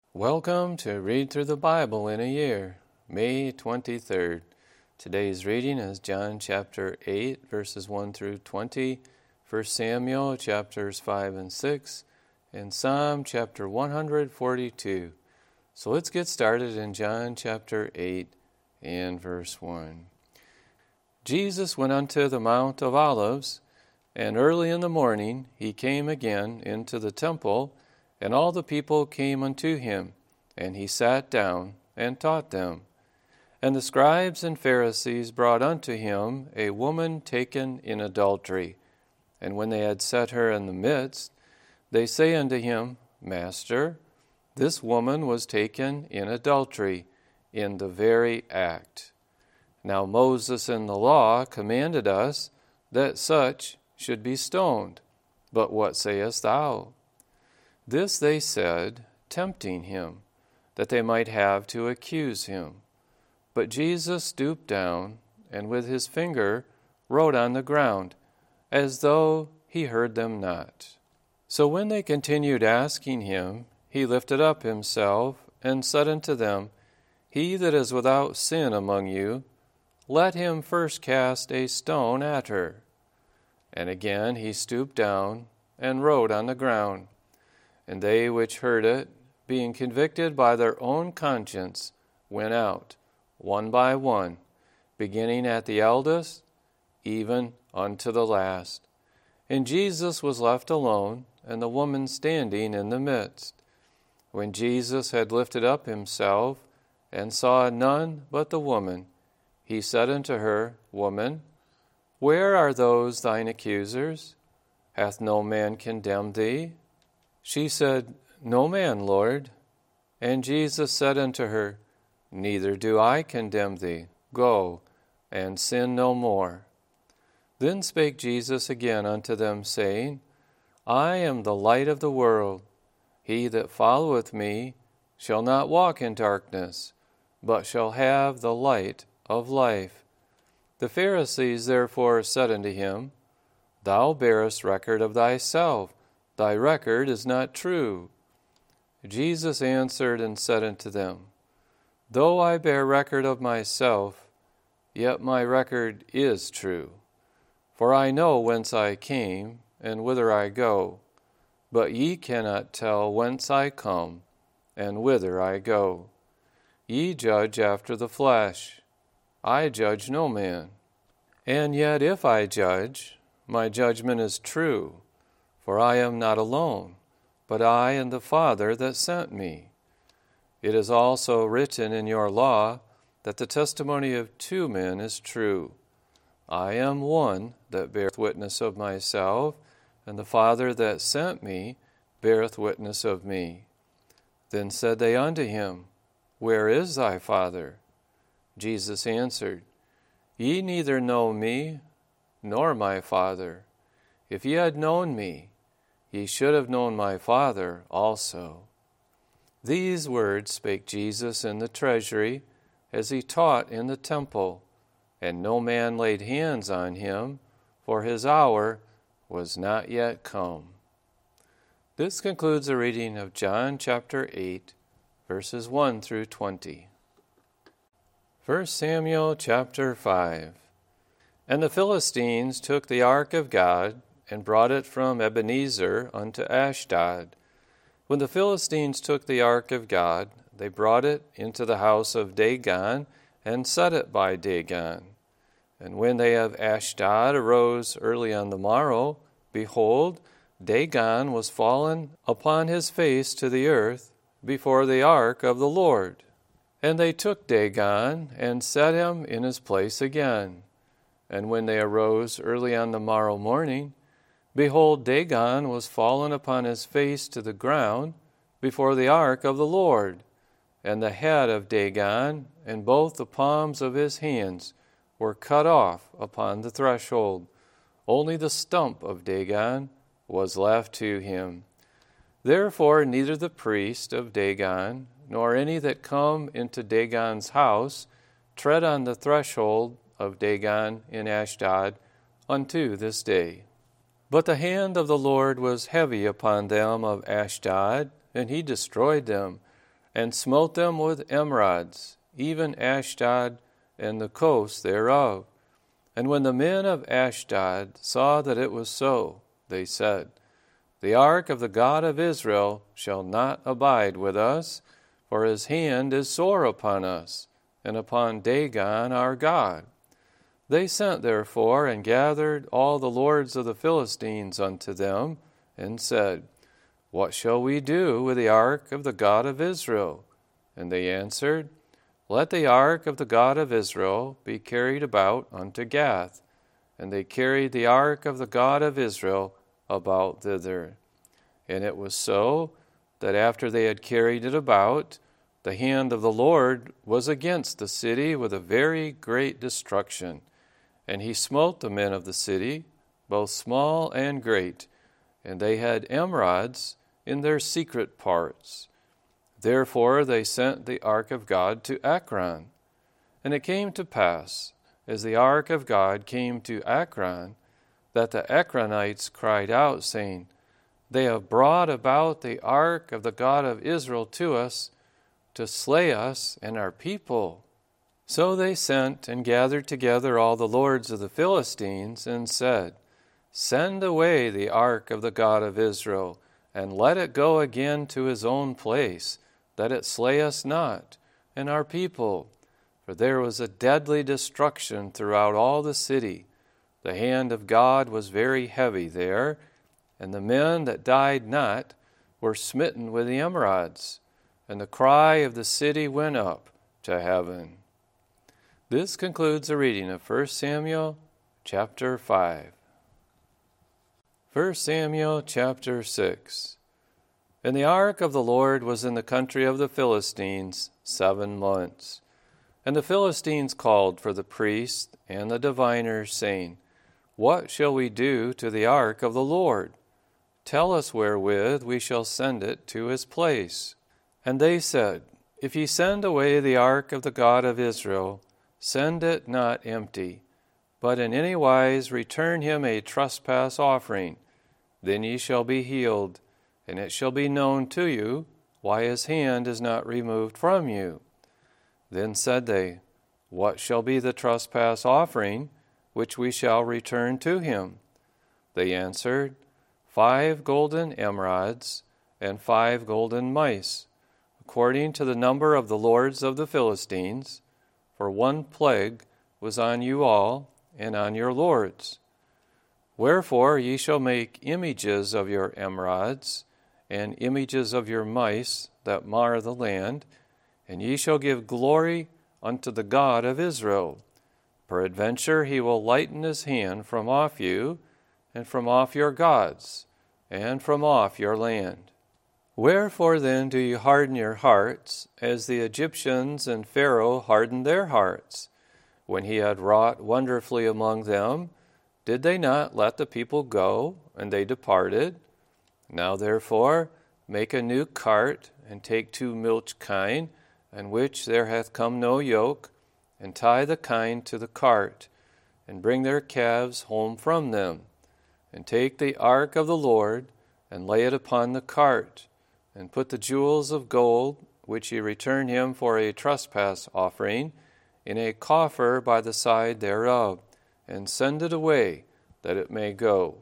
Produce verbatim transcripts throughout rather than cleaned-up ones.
Welcome to Read Through the Bible in a Year, May twenty-third. Today's reading is John chapter eight, verses one through twenty, First Samuel chapters five and six, and Psalm chapter one forty-two. So let's get started in John chapter eight and verse one. Jesus went unto the Mount of Olives, and early in the morning he came again into the temple, and all the people came unto him, and he sat down and taught them. And the scribes and Pharisees brought unto him a woman taken in adultery. And when they had set her in the midst, they say unto him, Master, this woman was taken in adultery, in the very act. Now Moses in the law commanded us that such should be stoned. But what sayest thou? This they said, tempting him, that they might have to accuse him. But Jesus stooped down, and with his finger wrote on the ground, as though he heard them not. So when they continued asking him, he lifted up himself, and said unto them, He that is without sin among you, let him first cast a stone at her. And again he stooped down, and wrote on the ground. And they which heard it, being convicted by their own conscience, went out, one by one, beginning at the eldest, even unto the last. And Jesus was left alone, and the woman standing in the midst. When Jesus had lifted up himself, and saw none but the woman, he said unto her, Woman, where are those thine accusers? Hath no man condemned thee? She said, No man, Lord. And Jesus said unto her, Neither do I condemn thee. Go, and sin no more. Then spake Jesus again unto them, saying, I am the light of the world. He that followeth me shall not walk in darkness, but shall have the light of life. The Pharisees therefore said unto him, Thou bearest record of thyself. Thy record is not true. Jesus answered and said unto them, Though I bear record of myself, yet my record is true. For I know whence I came, and whither I go. But ye cannot tell whence I come, and whither I go. Ye judge after the flesh. I judge no man. And yet if I judge, my judgment is true. For I am not alone, but I and the Father that sent me. It is also written in your law that the testimony of two men is true. I am one that beareth witness of myself, and the Father that sent me beareth witness of me. Then said they unto him, Where is thy Father? Jesus answered, Ye neither know me, nor my Father. If ye had known me, ye should have known my Father also. These words spake Jesus in the treasury, as he taught in the temple, and no man laid hands on him, for his hour was not yet come. This concludes the reading of John chapter eight, verses one through twenty. First Samuel chapter five. And the Philistines took the ark of God, and brought it from Ebenezer unto Ashdod. When the Philistines took the ark of God, they brought it into the house of Dagon, and set it by Dagon. And when they of Ashdod arose early on the morrow, behold, Dagon was fallen upon his face to the earth before the ark of the Lord. And they took Dagon, and set him in his place again. And when they arose early on the morrow morning, behold, Dagon was fallen upon his face to the ground before the ark of the Lord. And the head of Dagon and both the palms of his hands were cut off upon the threshold. Only the stump of Dagon was left to him. Therefore neither the priest of Dagon, nor any that come into Dagon's house, tread on the threshold of Dagon in Ashdod unto this day. But the hand of the Lord was heavy upon them of Ashdod, and he destroyed them, and smote them with emerods, even Ashdod and the coast thereof. And when the men of Ashdod saw that it was so, they said, The ark of the God of Israel shall not abide with us, for his hand is sore upon us, and upon Dagon our God. They sent therefore and gathered all the lords of the Philistines unto them, and said, What shall we do with the ark of the God of Israel? And they answered, Let the ark of the God of Israel be carried about unto Gath. And they carried the ark of the God of Israel about thither. And it was so, that after they had carried it about, the hand of the Lord was against the city with a very great destruction. And he smote the men of the city, both small and great, and they had emerods in their secret parts. Therefore they sent the ark of God to Ekron. And it came to pass, as the ark of God came to Ekron, that the Ekronites cried out, saying, They have brought about the ark of the God of Israel to us, to slay us and our people. So they sent and gathered together all the lords of the Philistines, and said, Send away the ark of the God of Israel, and let it go again to his own place, that it slay us not, and our people. For there was a deadly destruction throughout all the city. The hand of God was very heavy there, and the men that died not were smitten with the emerods, and the cry of the city went up to heaven. This concludes the reading of First Samuel chapter five. First Samuel chapter six. And the ark of the Lord was in the country of the Philistines seven months. And the Philistines called for the priests and the diviners, saying, What shall we do to the ark of the Lord? Tell us wherewith we shall send it to his place. And they said, If ye send away the ark of the God of Israel, send it not empty, but in any wise return him a trespass offering. Then ye shall be healed, and it shall be known to you why his hand is not removed from you. Then said they, What shall be the trespass offering which we shall return to him? They answered, Five golden emerods and five golden mice, according to the number of the lords of the Philistines, for one plague was on you all and on your lords. Wherefore ye shall make images of your emerods, and images of your mice that mar the land, and ye shall give glory unto the God of Israel. Peradventure he will lighten his hand from off you, and from off your gods, and from off your land. Wherefore then do you harden your hearts, as the Egyptians and Pharaoh hardened their hearts? When he had wrought wonderfully among them, did they not let the people go, and they departed? Now therefore make a new cart, and take two milch kine, in which there hath come no yoke, and tie the kine to the cart, and bring their calves home from them. And take the ark of the Lord, and lay it upon the cart, and put the jewels of gold, which ye return him for a trespass offering, in a coffer by the side thereof, and send it away, that it may go.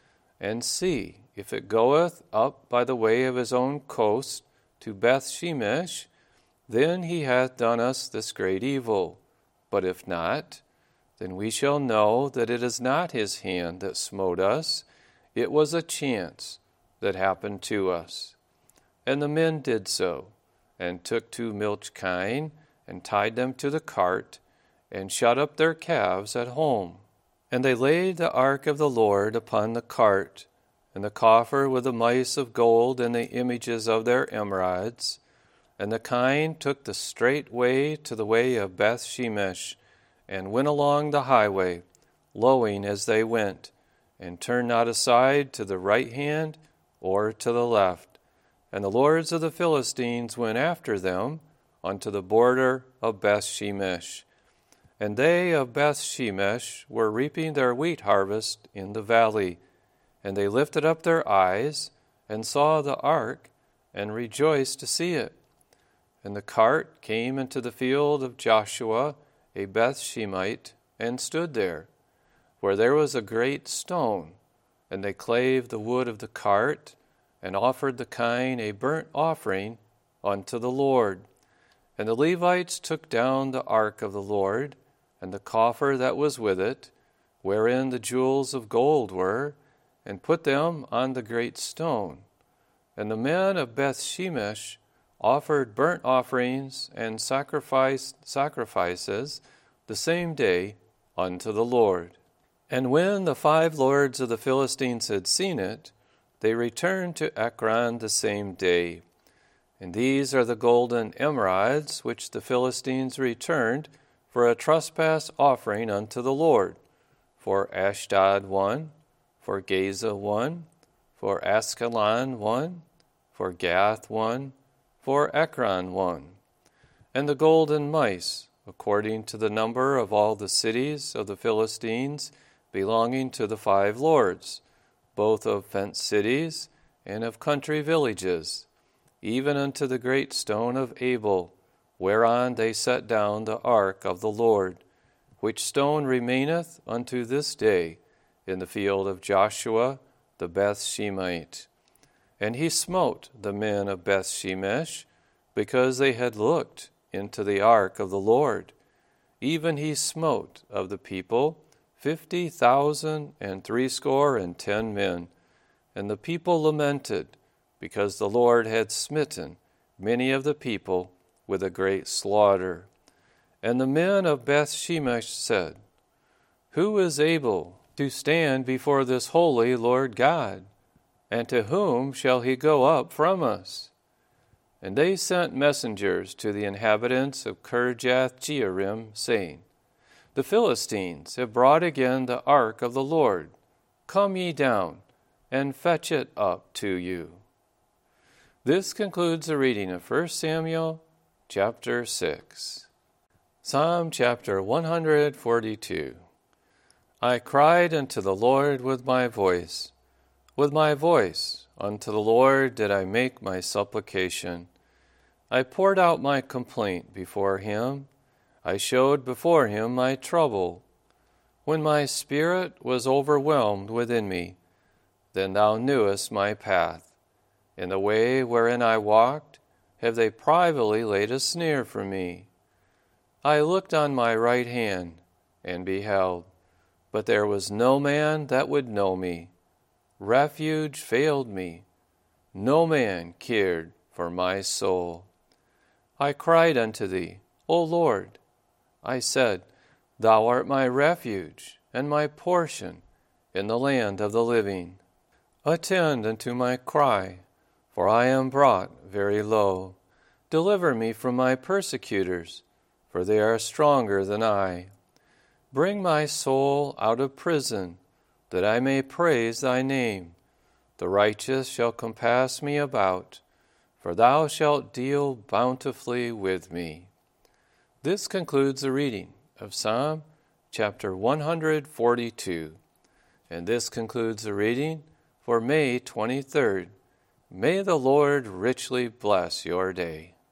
And see, if it goeth up by the way of his own coast to Beth-shemesh, then he hath done us this great evil. But if not, then we shall know that it is not his hand that smote us, it was a chance that happened to us. And the men did so, and took two milch kine, and tied them to the cart, and shut up their calves at home. And they laid the ark of the Lord upon the cart, and the coffer with the mice of gold and the images of their emerods. And the kine took the straight way to the way of Beth-shemesh, and went along the highway, lowing as they went, and turned not aside to the right hand or to the left. And the lords of the Philistines went after them unto the border of Beth-shemesh. And they of Beth-shemesh were reaping their wheat harvest in the valley. And they lifted up their eyes, and saw the ark, and rejoiced to see it. And the cart came into the field of Joshua, a Bethshemite, and stood there, where there was a great stone. And they clave the wood of the cart, and offered the kine a burnt offering unto the Lord. And the Levites took down the ark of the Lord, and the coffer that was with it, wherein the jewels of gold were, and put them on the great stone. And the men of Bethshemesh offered burnt offerings and sacrifice, sacrifices the same day unto the Lord. And when the five lords of the Philistines had seen it, they returned to Ekron the same day. And these are the golden emerods which the Philistines returned for a trespass offering unto the Lord. For Ashdod one, for Gaza one, for Askelon one, for Gath one, for Ekron one. And the golden mice, according to the number of all the cities of the Philistines, belonging to the five lords, both of fenced cities and of country villages, even unto the great stone of Abel, whereon they set down the ark of the Lord, which stone remaineth unto this day in the field of Joshua the Bethshemite. And he smote the men of Bethshemesh, because they had looked into the ark of the Lord. Even he smote of the people fifty thousand and threescore and ten men. And the people lamented, because the Lord had smitten many of the people with a great slaughter. And the men of Bethshemesh said, Who is able to stand before this holy Lord God? And to whom shall he go up from us? And they sent messengers to the inhabitants of Kirjath-jearim, saying, The Philistines have brought again the ark of the Lord. Come ye down, and fetch it up to you. This concludes the reading of First Samuel chapter six. Psalm chapter one hundred forty-two. I cried unto the Lord with my voice. With my voice unto the Lord did I make my supplication. I poured out my complaint before him. I showed before him my trouble. When my spirit was overwhelmed within me, then thou knewest my path. In the way wherein I walked, have they privately laid a snare for me. I looked on my right hand, and beheld, but there was no man that would know me. Refuge failed me. No man cared for my soul. I cried unto thee, O Lord. I said, Thou art my refuge and my portion in the land of the living. Attend unto my cry, for I am brought very low. Deliver me from my persecutors, for they are stronger than I. Bring my soul out of prison, that I may praise thy name. The righteous shall compass me about, for thou shalt deal bountifully with me. This concludes the reading of Psalm chapter one hundred forty-two. And this concludes the reading for May twenty-third. May the Lord richly bless your day.